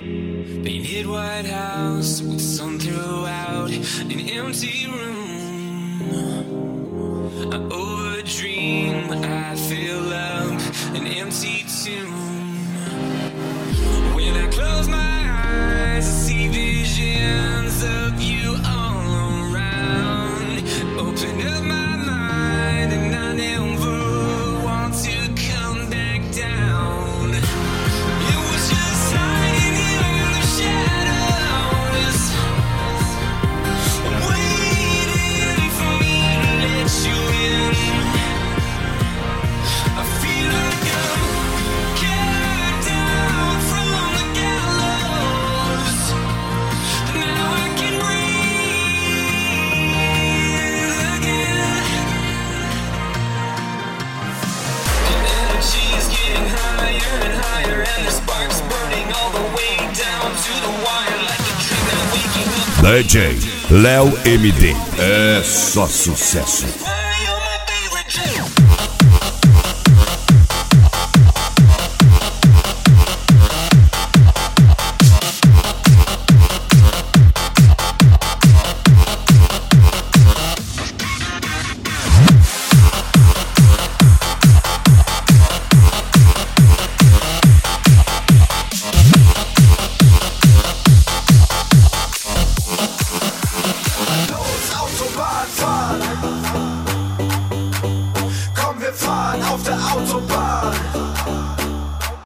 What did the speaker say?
Painted white house with sun throughout an empty room. I overdream, I fill up an empty tomb. When I close my eyes, I see visions of you all around. Open up my mind and I never want to come back down. It was just hiding in the shadows, waiting for me to let you in. I feel like I'm carried down from the gallows. Now I can breathe again. The energy is getting higher and higher, and the sparks burning all the way down to the wire, like a dream that waking up. DJ Léo MD. É só sucesso.